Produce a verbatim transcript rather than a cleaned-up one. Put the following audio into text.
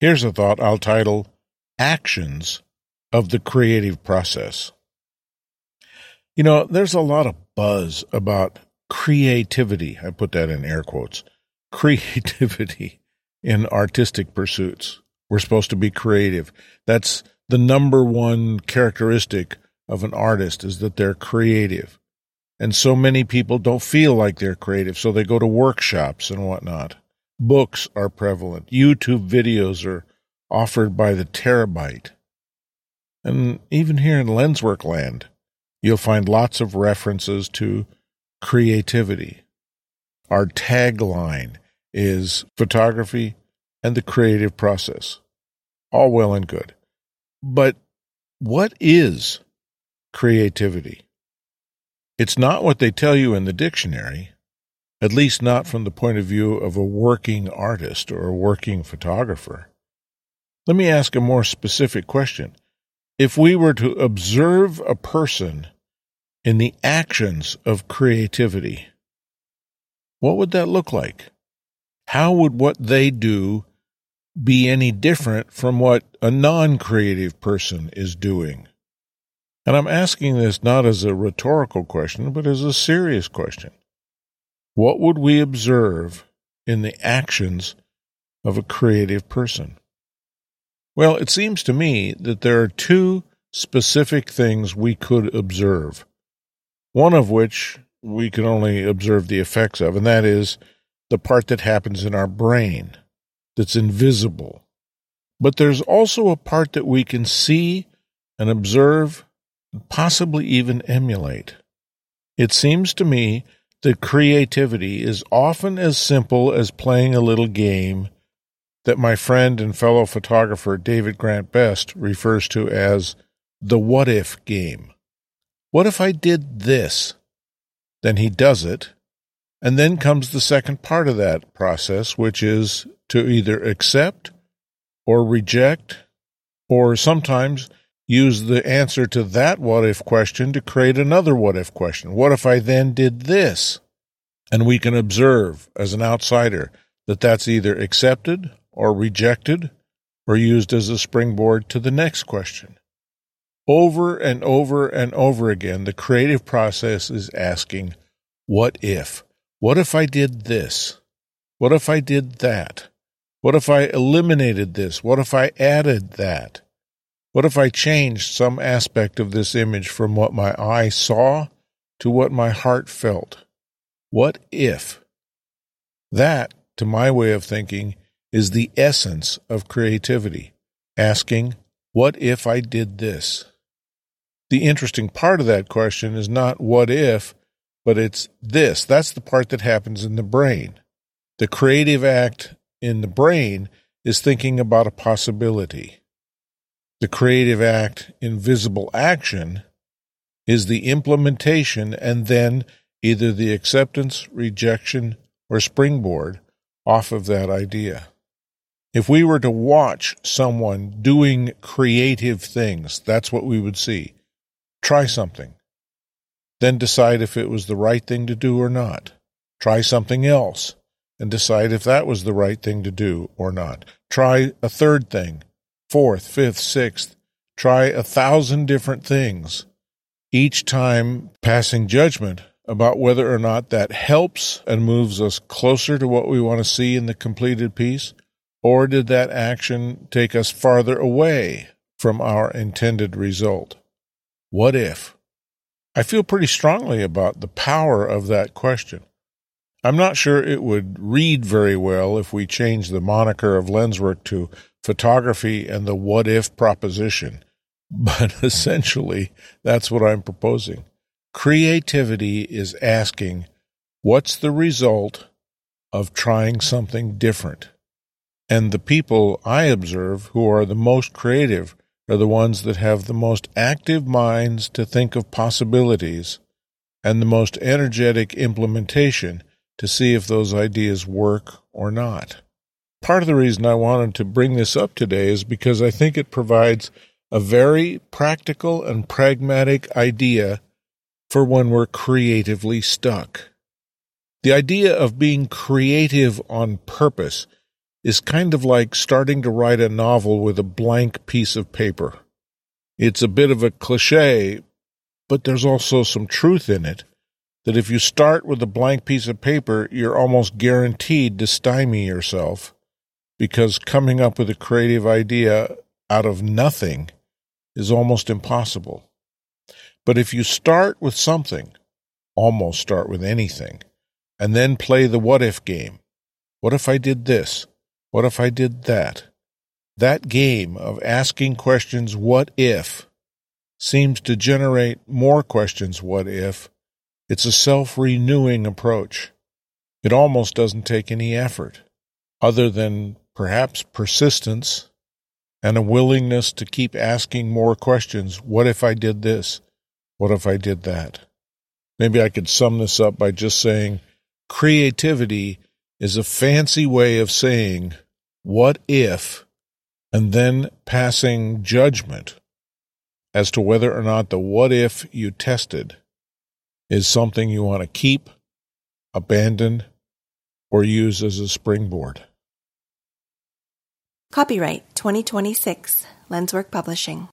Here's a thought I'll title Actions of the Creative Process. You know, there's a lot of buzz about creativity. I put that in air quotes. Creativity in artistic pursuits. We're supposed to be creative. That's the number one characteristic of an artist, is that they're creative. And so many people don't feel like they're creative, so they go to workshops and whatnot. Books are prevalent. YouTube videos are offered by the terabyte. And even here in Lenswork land, you'll find lots of references to creativity. Our tagline is photography and the creative process. All well and good. But what is creativity? It's not what they tell you in the dictionary, at least not from the point of view of a working artist or a working photographer. Let me ask a more specific question. If we were to observe a person in the actions of creativity, what would that look like? How would what they do be any different from what a non-creative person is doing? And I'm asking this not as a rhetorical question, but as a serious question. What would we observe in the actions of a creative person? Well, it seems to me that there are two specific things we could observe, one of which we can only observe the effects of, and that is the part that happens in our brain that's invisible. But there's also a part that we can see and observe, and possibly even emulate. It seems to me that creativity is often as simple as playing a little game that my friend and fellow photographer David Grant Best refers to as the what-if game. What if I did this? Then he does it, and then comes the second part of that process, which is to either accept or reject, or sometimes use the answer to that what-if question to create another what-if question. What if I then did this? And we can observe as an outsider that that's either accepted or rejected or used as a springboard to the next question. Over and over and over again, the creative process is asking, what if? What if I did this? What if I did that? What if I eliminated this? What if I added that? What if I changed some aspect of this image from what my eye saw to what my heart felt? What if? That, to my way of thinking, is the essence of creativity, asking, what if I did this? The interesting part of that question is not what if, but it's this. That's the part that happens in the brain. The creative act in the brain is thinking about a possibility. The creative act in visible action is the implementation and then either the acceptance, rejection, or springboard off of that idea. If we were to watch someone doing creative things, that's what we would see. Try something. Then decide if it was the right thing to do or not. Try something else and decide if that was the right thing to do or not. Try a third thing, fourth, fifth, sixth. Try a thousand different things, each time passing judgment about whether or not that helps and moves us closer to what we want to see in the completed piece, or did that action take us farther away from our intended result? What if? I feel pretty strongly about the power of that question. I'm not sure it would read very well if we changed the moniker of Lenswork to photography and the what-if proposition, but essentially that's what I'm proposing. Creativity is asking, what's the result of trying something different? And the people I observe who are the most creative are the ones that have the most active minds to think of possibilities and the most energetic implementation to see if those ideas work or not. Part of the reason I wanted to bring this up today is because I think it provides a very practical and pragmatic idea for when we're creatively stuck. The idea of being creative on purpose is kind of like starting to write a novel with a blank piece of paper. It's a bit of a cliche, but there's also some truth in it, that if you start with a blank piece of paper, you're almost guaranteed to stymie yourself, because coming up with a creative idea out of nothing is almost impossible. But if you start with something, almost start with anything, and then play the what-if game. What if I did this? What if I did that? That game of asking questions, what if, seems to generate more questions, what if. It's a self-renewing approach. It almost doesn't take any effort, other than perhaps persistence and a willingness to keep asking more questions. What if I did this? What if I did that? Maybe I could sum this up by just saying creativity is a fancy way of saying what if, and then passing judgment as to whether or not the what if you tested is something you want to keep, abandon, or use as a springboard. Copyright twenty twenty-six, Lenswork Publishing.